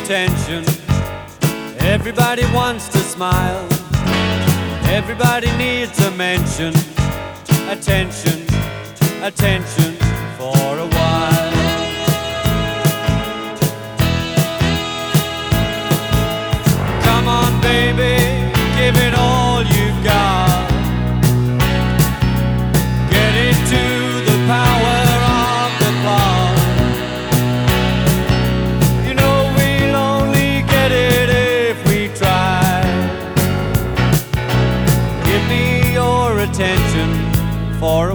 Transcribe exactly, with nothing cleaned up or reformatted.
attention. Everybody wants to smile. Everybody needs a mention. Attention, attention for a while. Come on, baby, give it all you've got. Get into the power of the clock. You know we'll only get it if we try. Give me your attention for a